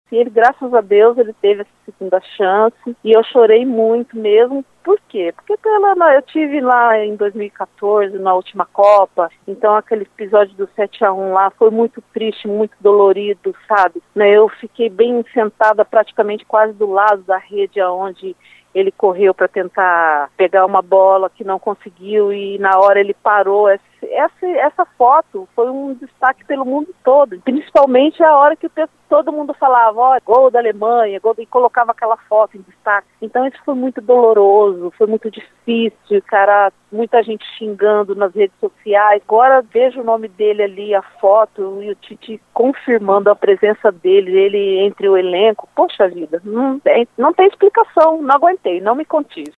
E ele, graças a Deus, ele teve essa segunda chance e eu chorei muito mesmo. Por quê? Porque eu tive lá em 2014, na última Copa, então aquele episódio do 7-1 lá foi muito triste, muito dolorido, sabe? Eu fiquei bem sentada praticamente quase do lado da rede onde ele correu para tentar pegar uma bola que não conseguiu e na hora ele parou. Essa foto foi um destaque pelo mundo todo, principalmente a hora que todo mundo falava, ó, gol da Alemanha, e colocava aquela foto em destaque. Então isso foi muito doloroso, foi muito difícil, cara, muita gente xingando nas redes sociais. Agora vejo o nome dele ali, a foto, e o Tite confirmando a presença dele, ele entre o elenco. Poxa vida, não tem explicação, não aguentei, não me contive.